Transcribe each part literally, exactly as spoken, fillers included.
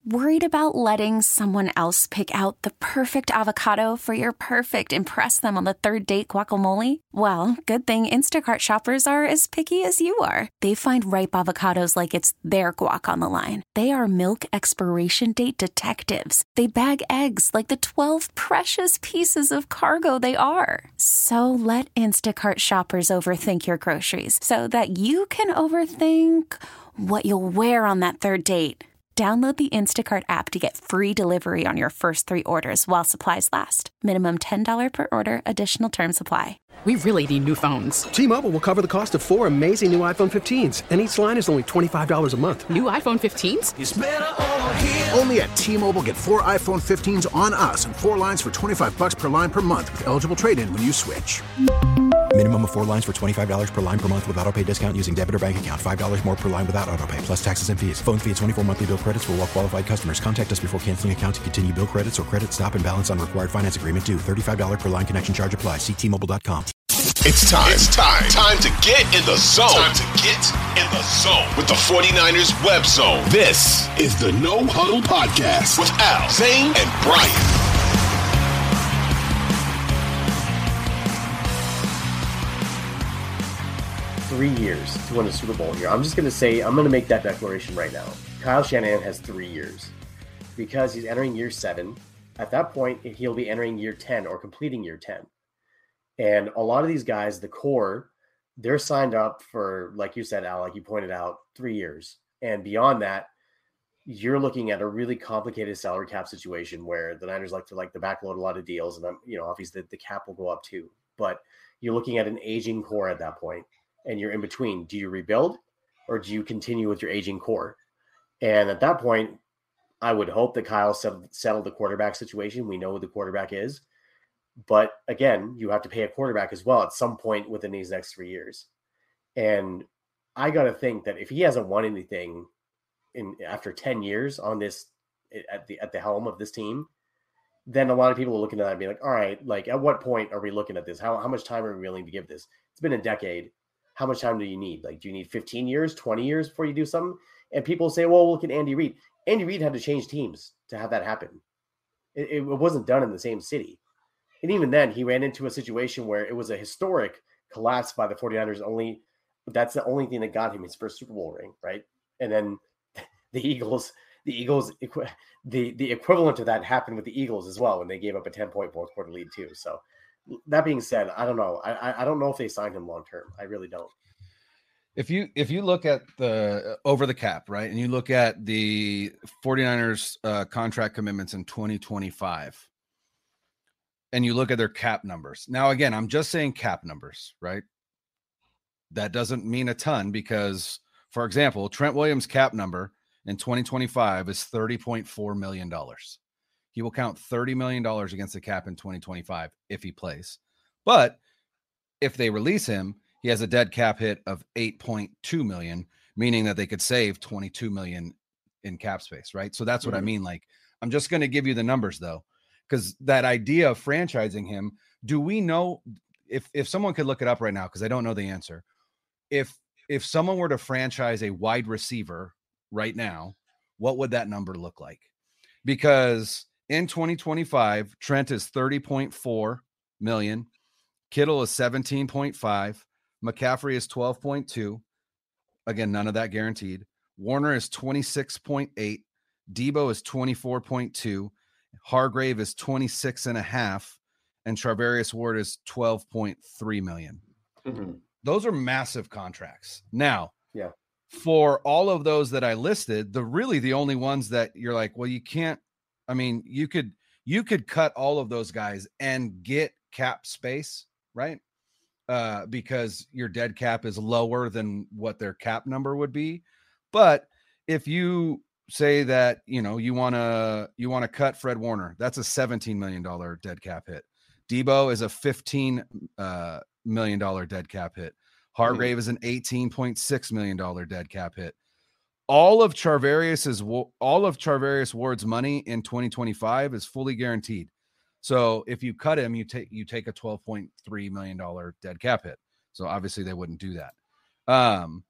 Worried about letting someone else pick out the perfect avocado for your perfect impress them on the third date guacamole? Well, good thing Instacart shoppers are as picky as you are. They find ripe avocados like it's their guac on the line. They are milk expiration date detectives. They bag eggs like the twelve precious pieces of cargo they are. So let Instacart shoppers overthink your groceries so that you can overthink what you'll wear on that third date. Download the Instacart app to get free delivery on your first three orders while supplies last. Minimum ten dollars per order. Additional terms apply. We really need new phones. T-Mobile will cover the cost of four amazing new iPhone fifteens, and each line is only twenty-five dollars a month. New iPhone fifteens? It's better over here. Only at T-Mobile, get four iPhone fifteens on us and four lines for twenty-five dollars per line per month with eligible trade-in when you switch. Minimum of four lines for twenty-five dollars per line per month with autopay discount using debit or bank account. five dollars more per line without autopay, plus taxes and fees. Phone fee at twenty-four monthly bill credits for well-qualified customers. Contact us before canceling account to continue bill credits or credit stop and balance on required finance agreement due. thirty-five dollars per line connection charge applies. See T Mobile dot com. It's time. It's time. Time to get in the zone. Time to get in the zone with the 49ers web zone. This is the No Huddle Podcast with Al, Zane, and Brian. Three years to win a Super Bowl here. I'm just going to say, I'm going to make that declaration right now. Kyle Shanahan has three years because he's entering year seven. At that point, he'll be entering year ten or completing year ten. And a lot of these guys, the core, they're signed up for, like you said, Al, like you pointed out, three years. And beyond that, you're looking at a really complicated salary cap situation where the Niners like to like to backload a lot of deals. And, you know, obviously the, the cap will go up too. But you're looking at an aging core at that point, and you're in between. Do you rebuild or do you continue with your aging core? And at that point, I would hope that Kyle settled, settled the quarterback situation. We know who the quarterback is. But again, you have to pay a quarterback as well at some point within these next three years. And I got to think that if he hasn't won anything in after ten years on this at the at the helm of this team, then a lot of people are looking at that and be like, all right, like at what point are we looking at this? How how much time are we willing to give this? It's been a decade. How much time do you need? Like, do you need fifteen years, twenty years before you do something? And people say, well, look at Andy Reid. Andy Reid had to change teams to have that happen. It, it wasn't done in the same city. And even then, he ran into a situation where it was a historic collapse by the 49ers. Only that's the only thing that got him his first Super Bowl ring, right? And then the Eagles, the Eagles, the the equivalent of that happened with the Eagles as well when they gave up a ten-point fourth quarter lead too. So that being said, I don't know. I I don't know if they signed him long term. I really don't. If you if you look at the over the cap, right, and you look at the 49ers uh, contract commitments in twenty twenty-five. And you look at their cap numbers. Now, again, I'm just saying cap numbers, right? That doesn't mean a ton because, for example, Trent Williams' cap number in twenty twenty-five is thirty point four million dollars. He will count thirty million dollars against the cap in twenty twenty-five if he plays. But if they release him, he has a dead cap hit of eight point two million dollars, meaning that they could save twenty-two million dollars in cap space, right? So that's what mm-hmm. I mean. Like, I'm just going to give you the numbers, though. Because that idea of franchising him, do we know if if someone could look it up right now? Because I don't know the answer. If if someone were to franchise a wide receiver right now, what would that number look like? Because in twenty twenty-five, Trent is thirty point four million, Kittle is seventeen point five, McCaffrey is twelve point two. Again, none of that guaranteed. Warner is twenty-six point eight, Debo is twenty-four point two. Hargrave is twenty-six and a half, and Charvarius Ward is twelve point three million. Mm-hmm. Those are massive contracts. Now, yeah, for all of those that I listed, the really the only ones that you're like, well, you can't. I mean, you could you could cut all of those guys and get cap space, right? Uh, because your dead cap is lower than what their cap number would be. But if you say that, you know, you want to, you want to cut Fred Warner, that's a seventeen million dollars dead cap hit. Debo is a fifteen uh, million dollars dead cap hit. Hargrave mm-hmm. is an eighteen point six million dollars dead cap hit. All of Charvarius's, all of Charvarius Ward's money in twenty twenty-five is fully guaranteed. So if you cut him, you take, you take a twelve point three million dollars dead cap hit. So obviously they wouldn't do that. Um,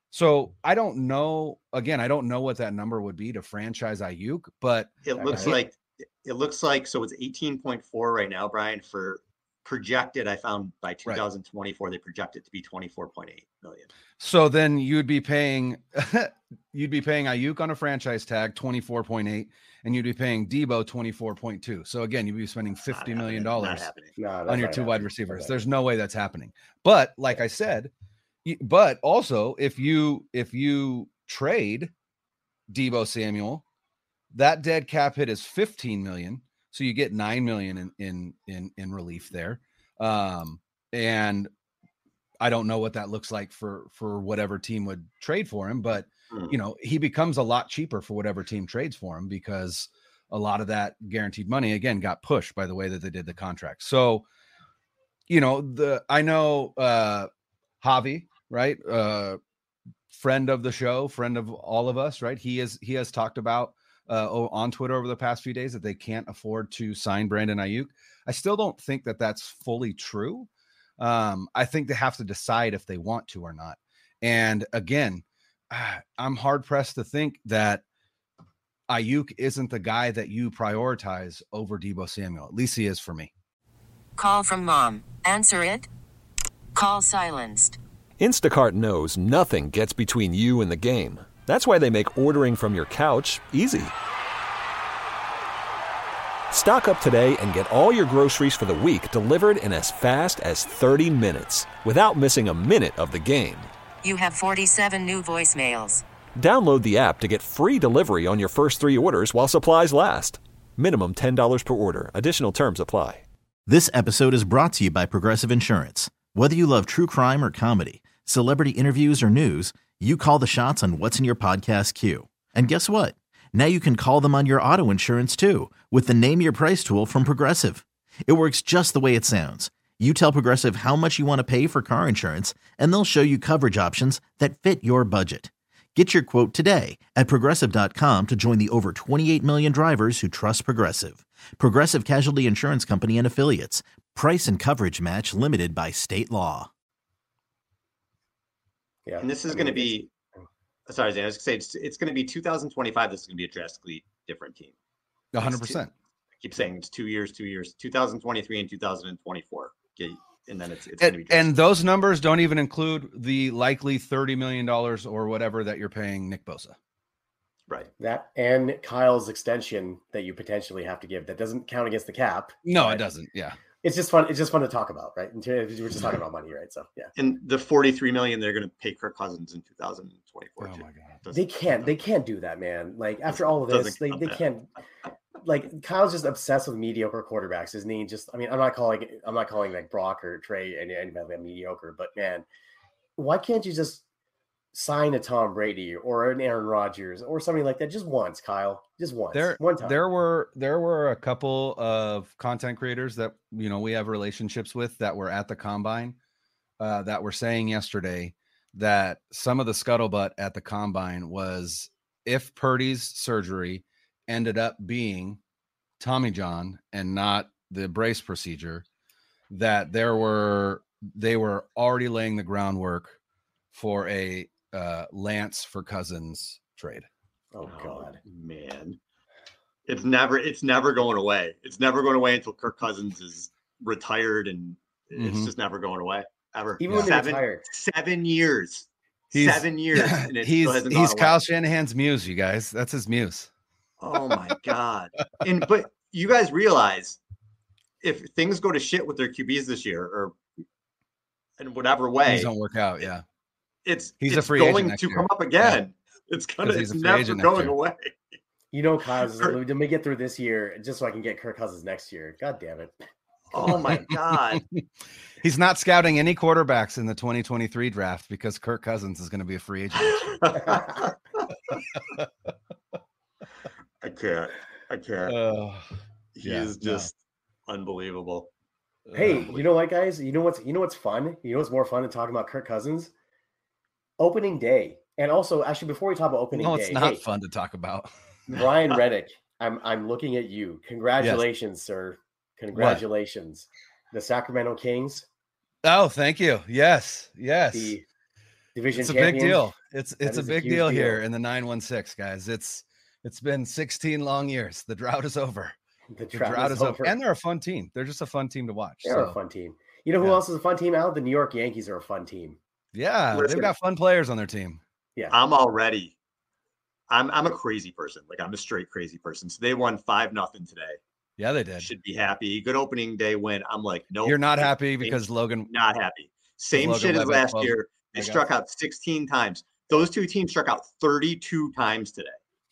So I don't know. Again, I don't know what that number would be to franchise Ayuk, but it looks he, like it looks like so it's eighteen point four right now, Brian. For projected, I found by two thousand twenty-four, right. They project it to be twenty-four point eight million. So then you'd be paying you'd be paying Ayuk on a franchise tag twenty-four point eight, and you'd be paying Debo twenty-four point two. So again, you'd be spending fifty million dollars no, on your two happening. wide receivers. There's no way that's happening. But like I said, but also if you if you trade Debo Samuel, that dead cap hit is fifteen million. So you get nine million in in in, in relief there. Um, and I don't know what that looks like for for whatever team would trade for him, but Hmm. you know, he becomes a lot cheaper for whatever team trades for him because a lot of that guaranteed money again got pushed by the way that they did the contract. So, you know, the I know uh Javi, right? Uh friend of the show, friend of all of us, right? He is he has talked about uh on Twitter over the past few days that they can't afford to sign Brandon Ayuk. I still don't think that that's fully true. Um, I think they have to decide if they want to or not. And again, I'm hard pressed to think that Ayuk isn't the guy that you prioritize over Debo Samuel. At least he is for me. Call from mom. Answer it. Call silenced. Instacart knows nothing gets between you and the game. That's why they make ordering from your couch easy. Stock up today and get all your groceries for the week delivered in as fast as thirty minutes without missing a minute of the game. You have forty-seven new voicemails. Download the app to get free delivery on your first three orders while supplies last. Minimum ten dollars per order. Additional terms apply. This episode is brought to you by Progressive Insurance. Whether you love true crime or comedy, celebrity interviews or news, you call the shots on what's in your podcast queue. And guess what? Now you can call them on your auto insurance too with the Name Your Price tool from Progressive. It works just the way it sounds. You tell Progressive how much you want to pay for car insurance, and they'll show you coverage options that fit your budget. Get your quote today at Progressive dot com to join the over twenty-eight million drivers who trust Progressive. Progressive Casualty Insurance Company and Affiliates. Price and coverage match limited by state law. Yeah, and this is going to be, sorry, Dan, I was going to say, it's, it's going to be two thousand twenty-five. This is going to be a drastically different team. one hundred percent. I keep saying it's two years, two years, two thousand twenty-three and two thousand twenty-four. Okay, and then it's, it's and, going to be and those numbers don't even include the likely thirty million dollars or whatever that you're paying Nick Bosa. Right. That and Kyle's extension that you potentially have to give. That doesn't count against the cap. No, it doesn't. Yeah. It's just fun. It's just fun to talk about, right? And we're just talking about money, right? So yeah. And the forty-three million they're going to pay Kirk Cousins in two thousand twenty-four. Oh too. my God. They can't. They can't do that, man. Like after all of this, they, they can't. Like Kyle's just obsessed with mediocre quarterbacks, isn't he? Just, I mean, I'm not calling. I'm not calling like Brock or Trey and anybody mediocre, but man, why can't you just sign a Tom Brady or an Aaron Rodgers or something like that just once, Kyle? Just once. There, one time. There were there were a couple of content creators that you know we have relationships with that were at the combine uh, that were saying yesterday that some of the scuttlebutt at the combine was if Purdy's surgery ended up being Tommy John and not the brace procedure, that there were they were already laying the groundwork for a uh, Lance for Cousins trade. Oh God, oh, man. It's never, it's never going away. It's never going away until Kirk Cousins is retired, and it's mm-hmm. just never going away ever. Even when seven, retired. seven years, he's, seven years. And it he's still he's Kyle Shanahan's muse, you guys. That's his muse. Oh my God. And, but you guys realize if things go to shit with their Q Bs this year or in whatever way, things don't work out. Yeah. It's, he's it's a free going agent to next come year. up again. Yeah. It's gonna, it's never going year. away. You know, Kyle's like, let me get through this year just so I can get Kirk Cousins next year. God damn it. Oh my God. He's not scouting any quarterbacks in the twenty twenty-three draft because Kirk Cousins is going to be a free agent. I can't. I can't. Uh, he yeah, is just no. unbelievable. Hey, you know what, guys? You know what's you know what's fun? You know what's more fun than talking about Kirk Cousins? Opening day. And also, actually, before we talk about opening no, day, it's not hey, fun to talk about. Brian Reddick, I'm I'm looking at you. Congratulations, yes. sir. Congratulations. What? The Sacramento Kings. Oh, thank you. Yes, yes. The division It's a champions. big deal. It's That it's a is a big huge deal, deal. here in the nine one six, guys. It's it's been sixteen long years. The drought is over. The The drought drought is is over. over. And they're a fun team. They're just a fun team to watch. They're so, a fun team. You know who yeah. else is a fun team, Al? The New York Yankees are a fun team. Yeah, Listen. they've got fun players on their team. Yeah. I'm already. I'm I'm a crazy person. Like I'm a straight crazy person. So they won five nothing today. Yeah, they did. Should be happy. Good opening day win. I'm like, no. You're not happy because Logan Not happy. Same Logan shit as Webb last twelve, year. They I guess. struck out sixteen times. Those two teams struck out thirty-two times today.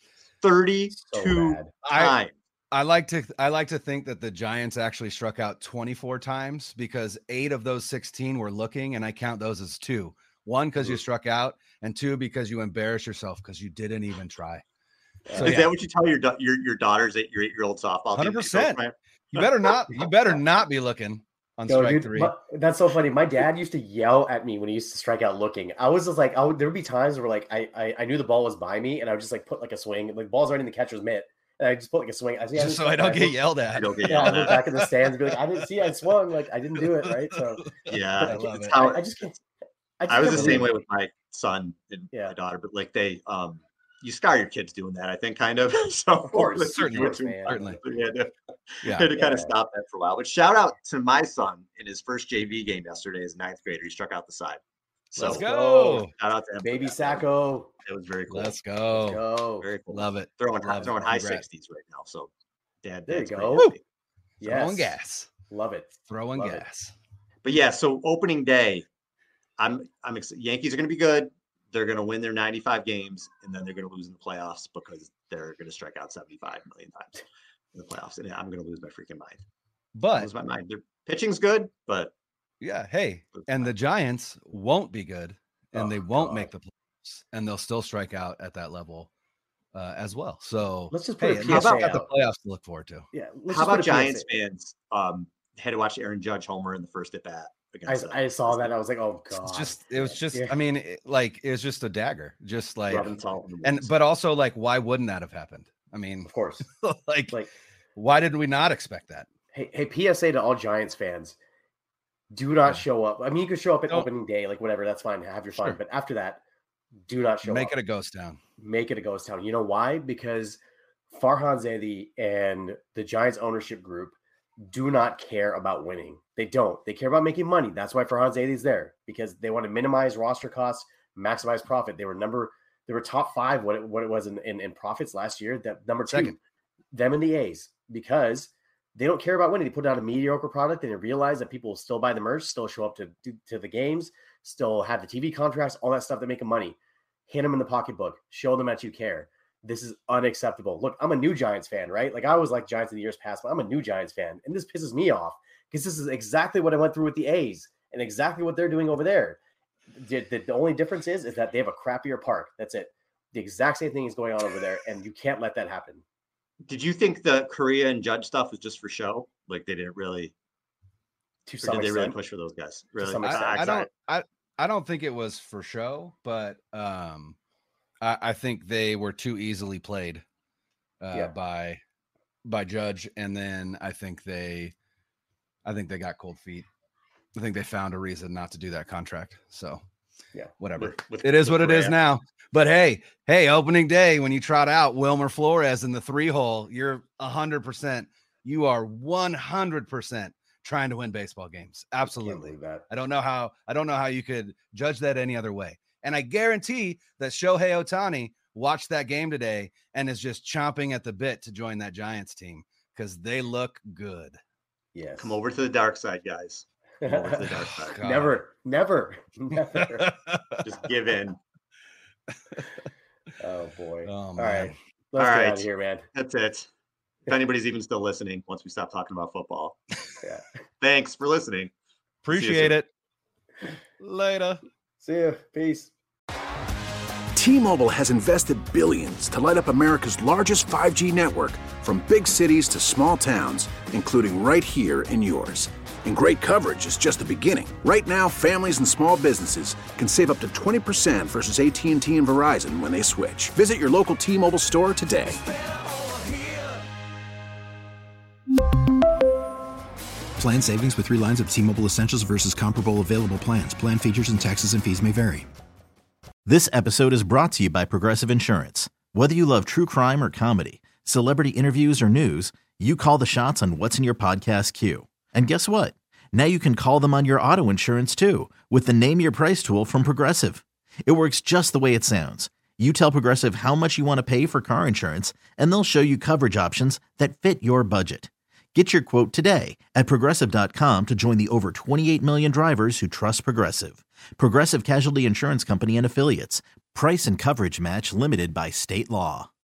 thirty-two bad. I times. I like to I like to think that the Giants actually struck out twenty-four times because eight of those sixteen were looking, and I count those as two. One because you struck out, and two because you embarrassed yourself because you didn't even try. So, Is yeah. that what you tell your da- your your daughters at your eight year old softball? team? one hundred percent. You better not. You better not be looking on Yo, strike dude, three. my- that's so funny. My dad used to yell at me when he used to strike out looking. I was just like, I would, there would be times where like I, I I knew the ball was by me, and I would just like put like a swing. Like ball's already in the catcher's mitt, and I just put like a swing. I, Just so I don't get yelled at. You don't get Yeah, I yelled go at. back in the stands and be like, I didn't see, I swung, like I didn't do it right. So Yeah, but I, I love it's it. how I, I just can't. I, just I was can't the same believe way it. with my son and Yeah. my daughter, but like they, um, you scar your kids doing that, I think, kind of. So Of course, let's certainly, do it too man. much. Certainly. So, yeah, to, Yeah. had to kind of Yeah. stop that for a while. But shout out to my son in his first J V game yesterday as ninth grader. He struck out the side. So Let's go. shout out to him. for Baby that. Sacco. It was very cool. Let's Let's go. go. Very cool. Love it. Throwing high, Love it. throwing high Congrats. sixties right now. So dad, There you dad's pretty go. happy. Yes. Throwing gas. Love it. Throwing Love it. gas. But yeah, so opening day, I'm I'm excited. Yankees are going to be good. They're going to win their ninety-five games, and then they're going to lose in the playoffs because they're going to strike out seventy-five million times in the playoffs, and I'm going to lose my freaking mind. But lose my mind. Their pitching's good, but yeah, hey, lose and my the Giants won't be good, and Oh, they won't God. make the playoffs, and they'll still strike out at that level uh, as well. So Let's just put hey, a at P least S A we got the out. playoffs to look forward to. Yeah. Let's How just put about a P S A. Giants fans um, had to watch Aaron Judge homer in the first at bat against? them? I, I saw that. I was like, oh god. It's just it was just Yeah. I mean it, like it was just a dagger, just like rubbing salt in the and wounds. but also like why wouldn't that have happened? I mean, Of course. like Like, why did we not expect that? hey, hey, P S A to all Giants fans: do not Yeah. show up. I mean, you could show up at Don't- opening day, like whatever. That's fine. Have your fun. Sure. But after that, do not show Make up. it a ghost town. Make it a ghost town. You know why? Because Farhan Zaidi and the Giants ownership group do not care about winning. They don't. They care about making money. That's why Farhan Zaidi is there, because they want to minimize roster costs, maximize profit. They were number, they were top five what it, what it was in, in, in profits last year. That number two, Second. them and the A's, because they don't care about winning. They put out a mediocre product and they realize that people will still buy the merch, still show up to, to, to the games, still have the T V contracts, all that stuff that make them money. Hand them in the pocketbook, show them that you care. This is unacceptable. Look, I'm a new Giants fan, right? Like I was like Giants in the years past, but I'm a new Giants fan. And this pisses me off because this is exactly what I went through with the A's and exactly what they're doing over there. The, the, the only difference is, is that they have a crappier park. That's it. The exact same thing is going on over there, and you can't let that happen. Did you think the Korea and Judge stuff was just for show? Like they didn't really, To or some did they really extent. push for those guys? Really? some I, extent. I I- don't I, I don't think it was for show, but um I, I think they were too easily played uh Yeah. by by Judge, and then I think they I think they got cold feet. I think they found a reason not to do that contract. So Yeah. whatever. With- with- It is with what it is Correa. now. But hey, hey, opening day when you trot out Wilmer Flores in the three hole, you're a hundred percent. You are one hundred percent trying to win baseball games. Can't Absolutely. believe that. I don't know how I don't know how you could judge that any other way. And I guarantee that Shohei Ohtani watched that game today and is just chomping at the bit to join that Giants team because they look good. Yes. Come over to the dark side, guys. Come over to the dark side. God. Never, never, never. Just give in. Oh boy. Oh, All man. right. Let's All get right. out of here, man. That's it. If anybody's even still listening, once we stop talking about football, Yeah. thanks for listening. Appreciate it. Later. See you. Peace. T-Mobile has invested billions to light up America's largest five G network, from big cities to small towns, including right here in yours. And great coverage is just the beginning. Right now, families and small businesses can save up to twenty percent versus A T and T and Verizon when they switch. Visit your local T-Mobile store today. Plan savings with three lines of T-Mobile Essentials versus comparable available plans. Plan features and taxes and fees may vary. This episode is brought to you by Progressive Insurance. Whether you love true crime or comedy, celebrity interviews or news, you call the shots on what's in your podcast queue. And guess what? Now you can call them on your auto insurance too with the Name Your Price tool from Progressive. It works just the way it sounds. You tell Progressive how much you want to pay for car insurance, and they'll show you coverage options that fit your budget. Get your quote today at Progressive dot com to join the over twenty-eight million drivers who trust Progressive. Progressive Casualty Insurance Company and Affiliates. Price and coverage match limited by state law.